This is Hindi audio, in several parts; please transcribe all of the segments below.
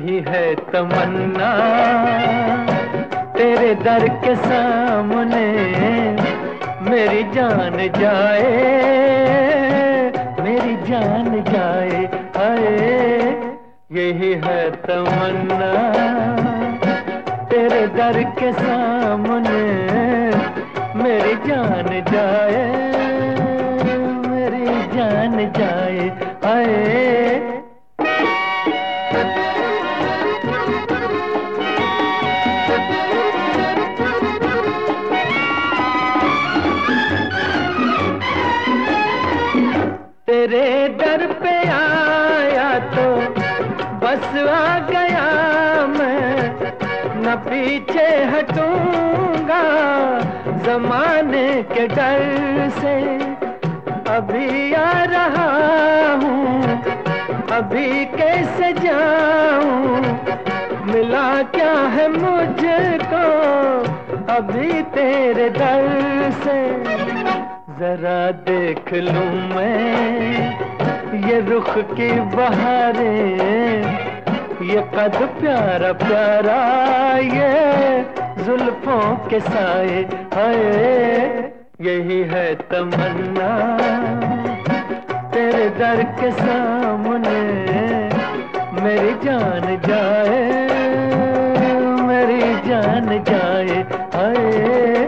यही है तमन्ना तेरे दर के सामने मेरी जान जाए, मेरी जान जाए। हाय यही है तमन्ना तेरे दर के सामने मेरी जान जाए, मेरी जान जाए। हाय तेरे दर पे आया तो बस आ गया मैं, न पीछे हटूंगा जमाने के डर से। अभी आ रहा हूँ, अभी कैसे जाऊँ, मिला क्या है मुझको अभी तेरे दर से। जरा देख लूं मैं ये रुख की बहारें, ये कद प्यारा प्यारा ये जुल्फों के साए। हाय यही है तमन्ना तेरे दर के सामने मेरी जान जाए, मेरी जान जाए। हाय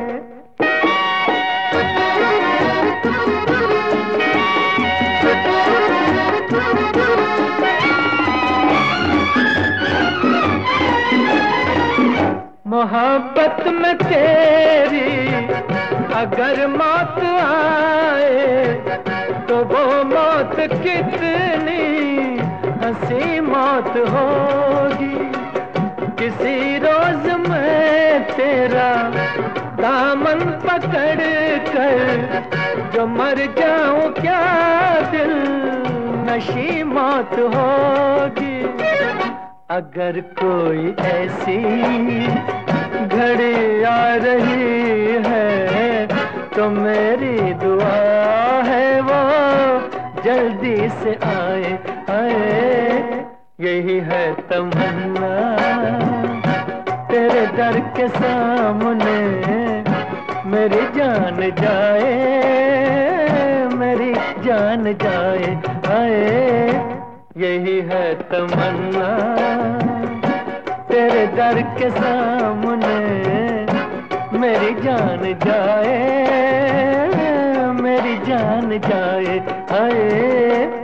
मोहब्बत में तेरी अगर मौत आए तो वो मौत कितनी हंसी मौत होगी। किसी रोज मैं तेरा दामन पकड़ कर जो मर जाऊं क्या दिल नशी मौत होगी। अगर कोई ऐसी घड़ी आ रही है तो मेरी दुआ है वो जल्दी से आए। आए यही है तमन्ना तेरे दर के सामने मेरी जान जाए, मेरी जान जाए। आए यही है तमन्ना तेरे दर के सामने मेरी जान जाए, मेरी जान जाए। हाय